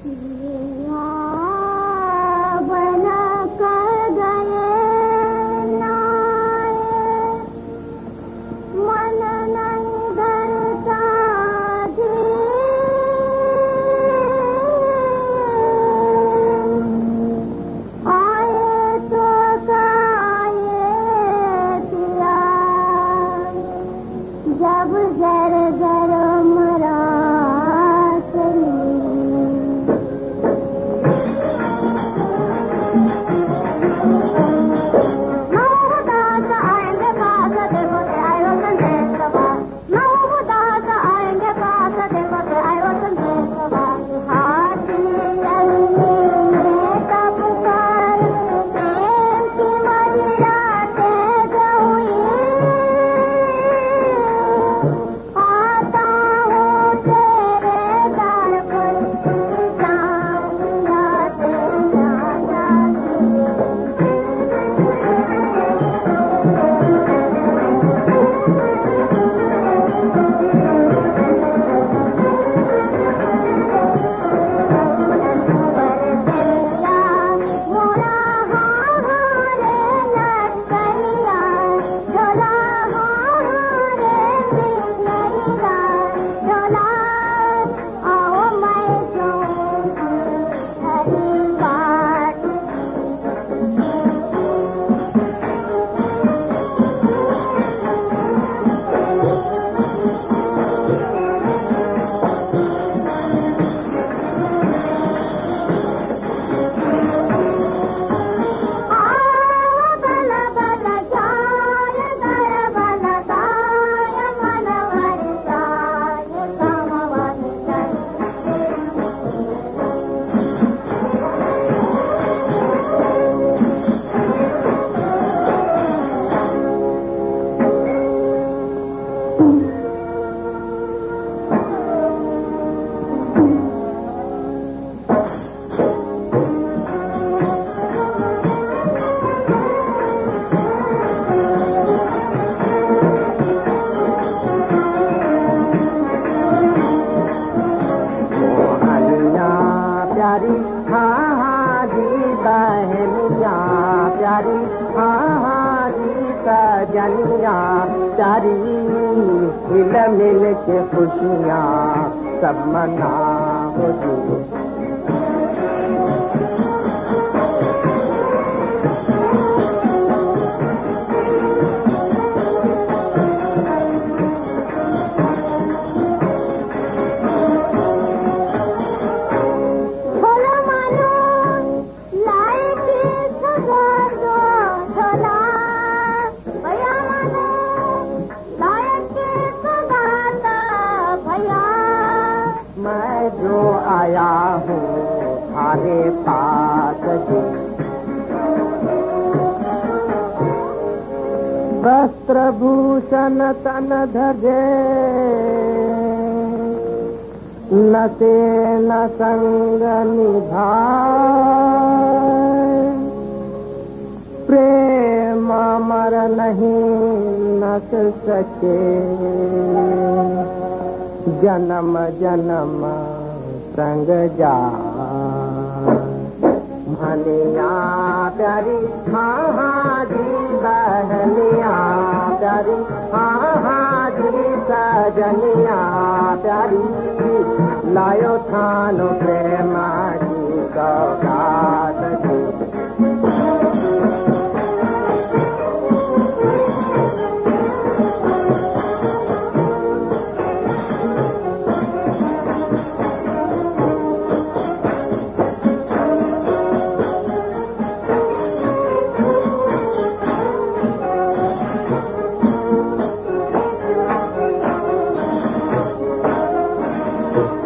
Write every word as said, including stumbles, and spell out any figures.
प्यारी हिल मिल के खुशियाँ सब मनाओ जी। मैं जो आया हूँ थारे पास जी, वस्त्र भूषण तन धजे न से न संग निभाए, प्रेम अमर नहीं नस सके, जन्म जन्म संग जा। भनिया प्यारी हाँ हाँ जी, बहनिया प्यारी हाँ हाँ जी, सजनिया प्यारी लायो थानो प्रेमा जी गौरात जी। Thank you.